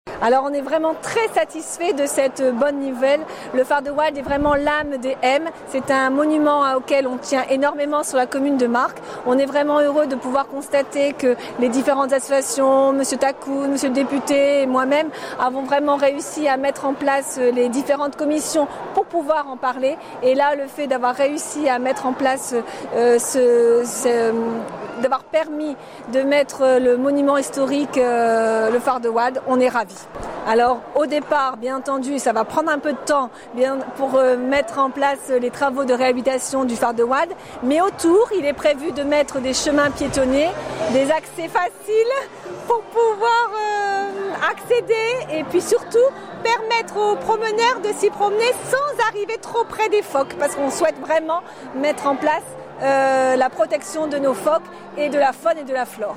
Alors on est vraiment très satisfait de cette bonne nouvelle. Le phare de Wad est vraiment l'âme des M. C'est un monument auquel on tient énormément sur la commune de Marcq. On est vraiment heureux de pouvoir constater que les différentes associations, Monsieur Takoun, Monsieur le député et moi-même avons vraiment réussi à mettre en place les différentes commissions pour pouvoir en parler. Et là, le fait d'avoir réussi à mettre en place d'avoir permis de mettre le monument historique, le phare de Wad, on est ravis. Alors au départ, bien entendu, ça va prendre un peu de temps pour mettre en place les travaux de réhabilitation du phare de Wad, mais autour, il est prévu de mettre des chemins piétonnés, des accès faciles pour pouvoir accéder et puis surtout permettre aux promeneurs de s'y promener sans arriver trop près des phoques, parce qu'on souhaite vraiment mettre en place la protection de nos phoques et de la faune et de la flore.